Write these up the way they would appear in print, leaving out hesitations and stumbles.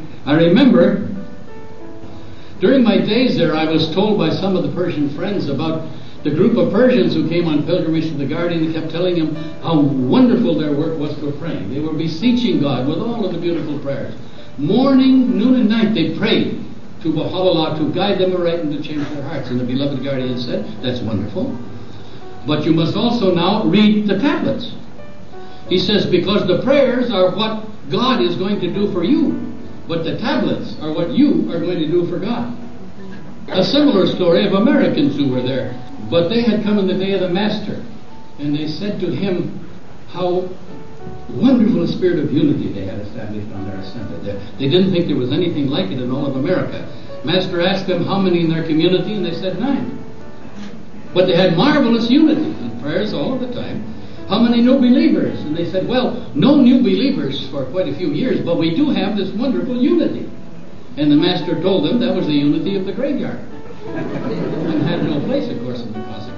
I remember during my days there, I was told by some of the Persian friends about the group of Persians who came on pilgrimage to the Guardian and kept telling him how wonderful their work was for praying. They were beseeching God with all of the beautiful prayers. Morning, noon, and night they prayed to Baha'u'llah to guide them aright and to change their hearts. And the beloved Guardian said, that's wonderful. But you must also now read the tablets. He says, because the prayers are what God is going to do for you, but the tablets are what you are going to do for God. A similar story of Americans who were there. But they had come in the day of the Master, and they said to him how wonderful a spirit of unity they had established on their assembly there. They didn't think there was anything like it in all of America. Master asked them how many in their community, and they said 9. But they had marvelous unity and prayers all of the time. How many new believers? And they said, well, no new believers for quite a few years, but we do have this wonderful unity. And the Master told them that was the unity of the graveyard. And had no place, of course, in the consequence.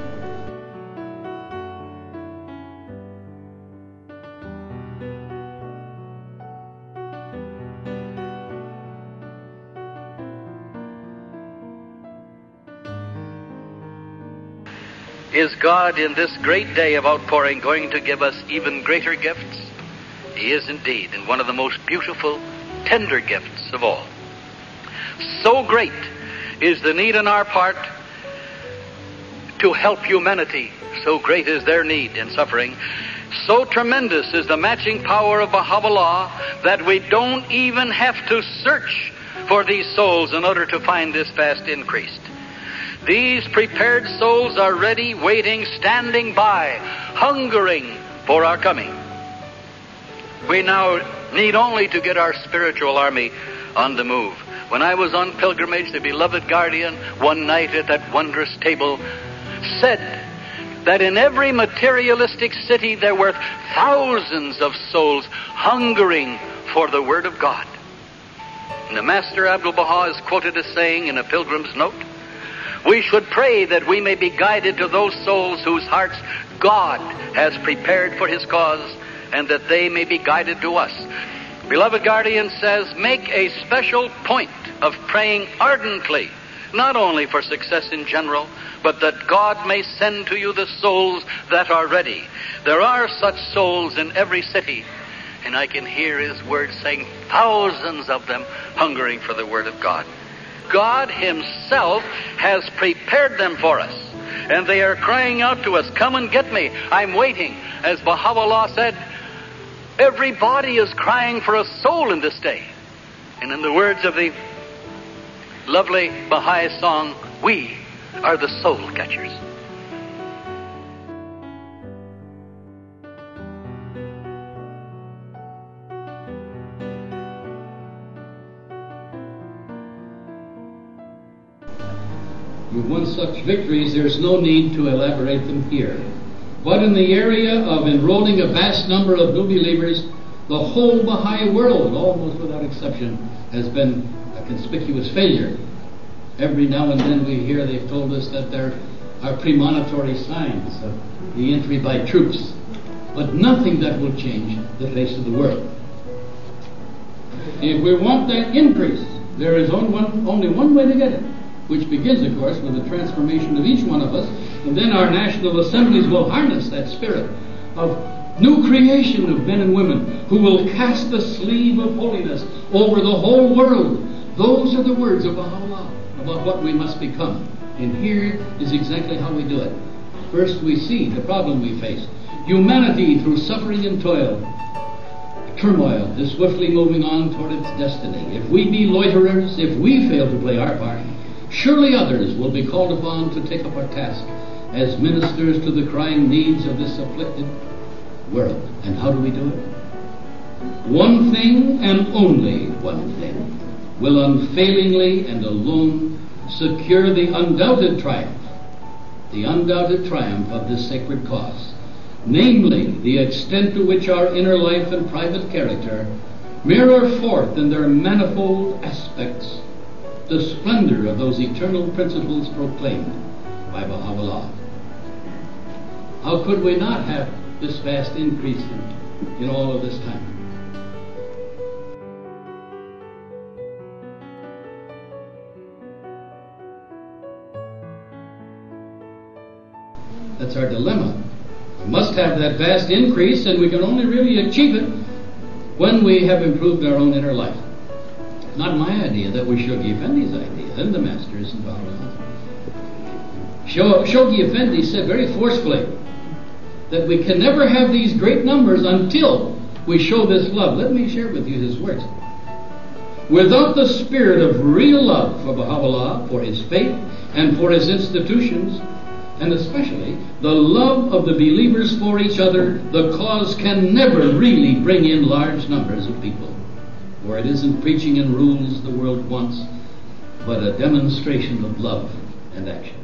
Is God in this great day of outpouring going to give us even greater gifts? He is indeed, and one of the most beautiful, tender gifts of all. So great is the need on our part to help humanity. So great is their need and suffering. So tremendous is the matching power of Baha'u'llah that we don't even have to search for these souls in order to find this vast increase. These prepared souls are ready, waiting, standing by, hungering for our coming. We now need only to get our spiritual army on the move. When I was on pilgrimage, the beloved Guardian, one night at that wondrous table, said that in every materialistic city there were thousands of souls hungering for the Word of God. And the Master Abdu'l-Baha is quoted as saying in a pilgrim's note, we should pray that we may be guided to those souls whose hearts God has prepared for His cause, and that they may be guided to us. Beloved Guardian says, make a special point of praying ardently, not only for success in general, but that God may send to you the souls that are ready. There are such souls in every city, and I can hear His word saying thousands of them hungering for the Word of God. God Himself has prepared them for us, and they are crying out to us, come and get me, I'm waiting. As Baha'u'llah said, everybody is crying for a soul in this day. And in the words of the lovely Baha'i song, we are the soul catchers. We've won such victories, there's no need to elaborate them here. But in the area of enrolling a vast number of new believers, the whole Baha'i world, almost without exception, has been a conspicuous failure. Every now and then we hear they've told us that there are premonitory signs of the entry by troops, but nothing that will change the face of the world. If we want that increase, there is only one way to get it, which begins, of course, with the transformation of each one of us, and then our national assemblies will harness that spirit of new creation of men and women who will cast the sleeve of holiness over the whole world. Those are the words of Baha'u'llah about what we must become. And here is exactly how we do it. First, we see the problem we face. Humanity, through suffering and toil, turmoil, is swiftly moving on toward its destiny. If we be loiterers, if we fail to play our part, surely others will be called upon to take up our task as ministers to the crying needs of this afflicted world. And how do we do it? One thing and only one thing will unfailingly and alone secure the undoubted triumph of this sacred cause, namely the extent to which our inner life and private character mirror forth in their manifold aspects the splendor of those eternal principles proclaimed by Baha'u'llah. How could we not have this vast increase in all of this time? That's our dilemma. We must have that vast increase, and we can only really achieve it when we have improved our own inner life. Not my idea, that was Shoghi Effendi's idea, and the masters in Baha'u'llah. Shoghi Effendi said very forcefully that we can never have these great numbers until we show this love. Let me share with you his words. Without the spirit of real love for Baha'u'llah, for his faith, and for his institutions, and especially the love of the believers for each other, the cause can never really bring in large numbers of people. For it isn't preaching and rules the world wants, but a demonstration of love and action.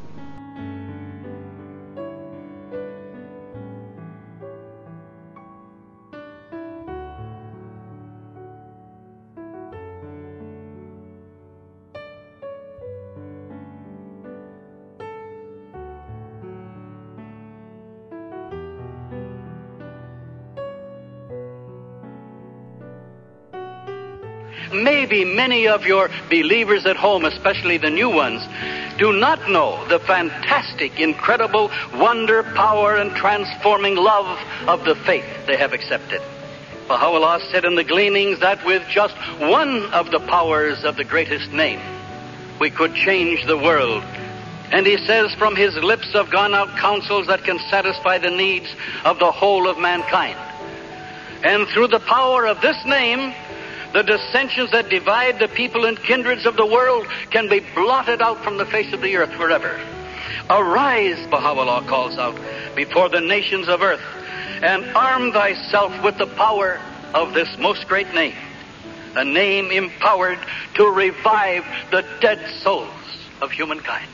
Maybe many of your believers at home, especially the new ones, do not know the fantastic, incredible wonder, power, and transforming love of the faith they have accepted. Baha'u'llah said in the Gleanings that with just one of the powers of the greatest name, we could change the world. And he says, from his lips have gone out counsels that can satisfy the needs of the whole of mankind. And through the power of this name, the dissensions that divide the people and kindreds of the world can be blotted out from the face of the earth forever. Arise, Baha'u'llah calls out, before the nations of earth, and arm thyself with the power of this most great name, a name empowered to revive the dead souls of humankind.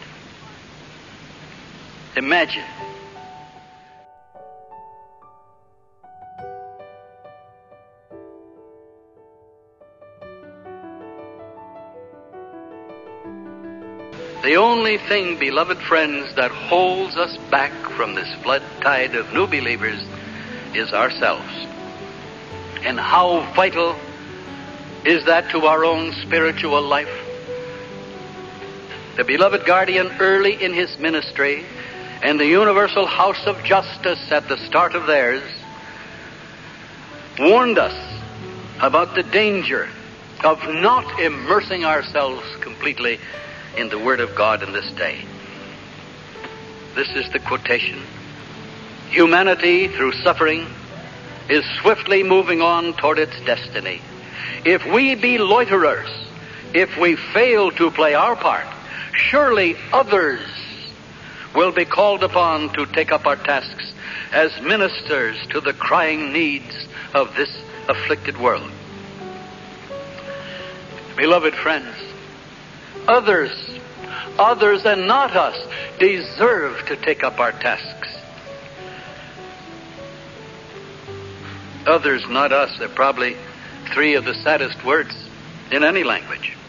Imagine. The only thing, beloved friends, that holds us back from this flood tide of new believers is ourselves. And how vital is that to our own spiritual life? The beloved guardian, early in his ministry, and the Universal House of Justice at the start of theirs, warned us about the danger of not immersing ourselves completely in the Word of God in this day. This is the quotation. Humanity, through suffering, is swiftly moving on toward its destiny. If we be loiterers, if we fail to play our part, surely others will be called upon to take up our tasks as ministers to the crying needs of this afflicted world. Beloved friends, others and not us deserve to take up our tasks. Others, not us, are probably three of the saddest words in any language.